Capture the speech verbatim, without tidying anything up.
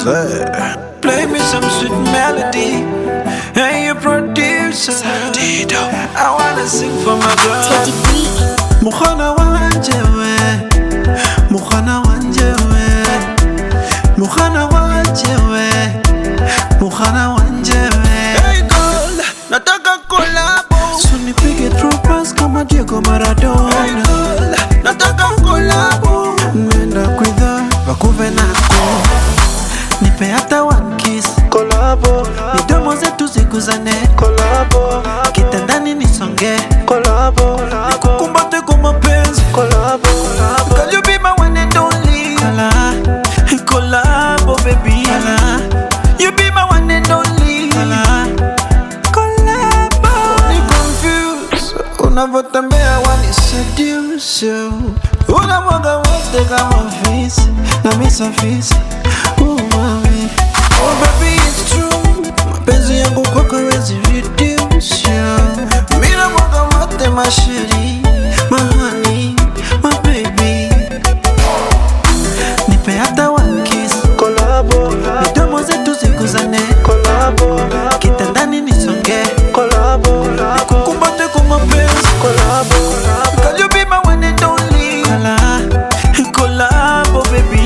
Say. Play me some sweet melody. Hey, you producer. I wanna sing for my girl. Mukhana wanjewe, Mukhana wanjewe, Mukhana wanjewe, Mukhana wanjewe. Hey girl, nataka collabo. So nipige through pass kama Diego Maradona. Hey girl, nataka collabo. Nenda kwitha bakuve nako. Nipe hata one kiss. Collabo. Midomo zetu ziguzane. Collabo. Kitandani nisonge. Collabo. Nikukumbate kwa mapenzi. Collabo. Can you be my one and only? Collabo baby. You be my one and only. Collabo. Ni confused. Unavotembea wani seduce. Unamwaga wote kama fisi. Na misa fisi. Oh mami. Oh baby it's true. Mapenzi yangu kwako hawezi reduce. Mina mwaga wote masheri. My honey, my baby. Nipe hata one kiss. Collabo. Midomo zetu ziguzane. Collabo. Kitandani nisonge. Collabo. Nikukumbate kwa mapenzi. Collabo. Can you be my one and only? Collabo baby.